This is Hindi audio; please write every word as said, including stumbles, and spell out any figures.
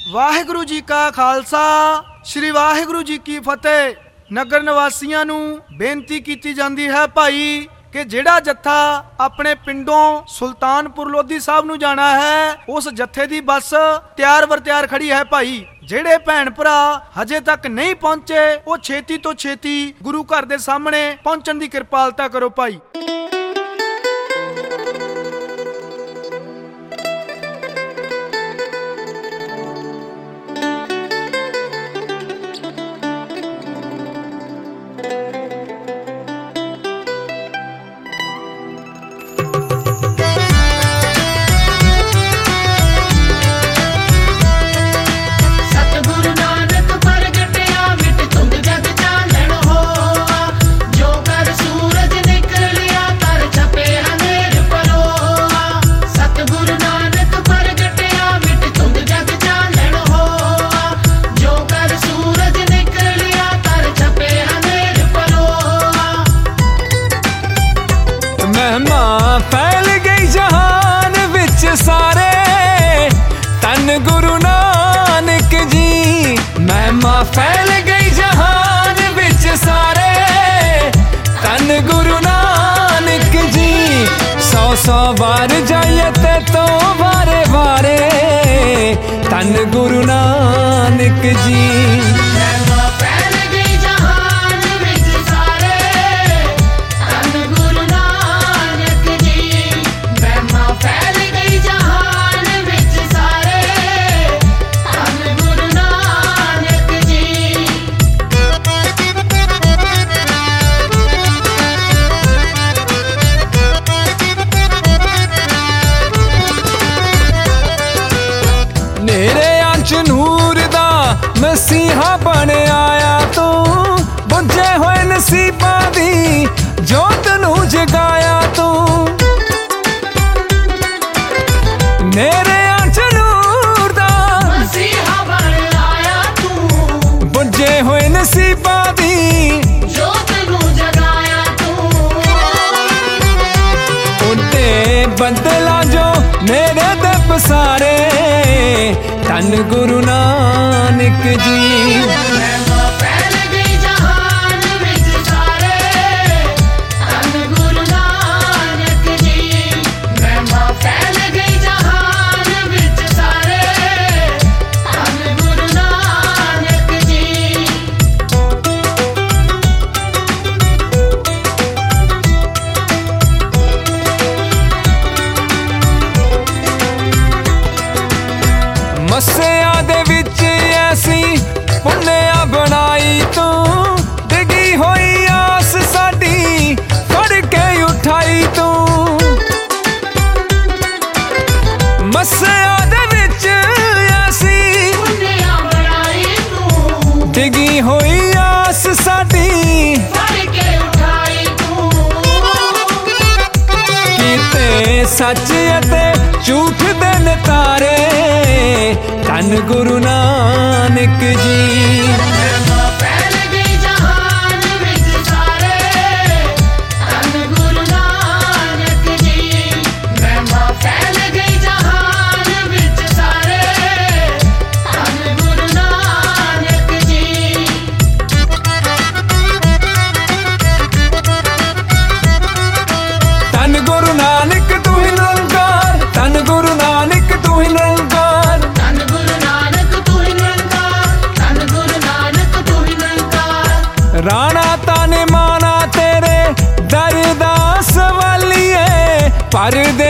वाहिगुरु जी का खालसा श्री वाहिगुरु जी की फतेह। नगर निवासियों नूं बेनती की जाती है भाई कि जेड़ा जत्था अपने पिंडों सुल्तानपुर लोधी साहब नूं जाना है उस जत्थे दी बस तैयार बर तैयार खड़ी है भाई। जेड़े भैन भरा हजे तक नहीं पहुंचे वो छेती तो छेती गुरु घर दे सामने पहुंचण दी किरपालता करो भाई। फैल गई जहान विच सारे तन गुरु नानक जी। महिमा फैल गई जहान विच सारे तन गुरु नानक जी। सौ सौ बार जाइए ते तो बारे बारे तन गुरु नानक जी। मेरे अंच नूर दा मसीहा बन आया तू बुझे होए नसीबा दी जोत नू जगाया तू। मेरे अंच नूर दा मसीहा बन आया तू बुझे होए नसीबा दी जोत नू जगाया तू। उन्ते बदला जो मेरे दे पसारे तन गुरु नानक जी। फैल गई जहान विच सारे तन गुरु नानक जी। महिमा फैल गई जहान विच सारे तन गुरु नानक जी। मस्सिया दे विच ऐसी पुन्नेया बनाई तू डिगी होई आस साडी फड़ के उठाई तू। मस्सिया दे विच ऐसी पुन्नेया बनाई तू डिगी होई आस साडी फड़ के उठाई तू। कीते सच अते झूठ दे नतारे तन गुरु नानक जी। फैल गई जहान विच सारे तन गुरु नानक जी। महिमा फैल गई जहान विच सारे तन गुरु नानक जी। तन गुरु नानक तू ही निरंकार तन गुरु नानक तू ही निरंकार। राणा ताने माना तेरे दरदास वालिए पर दे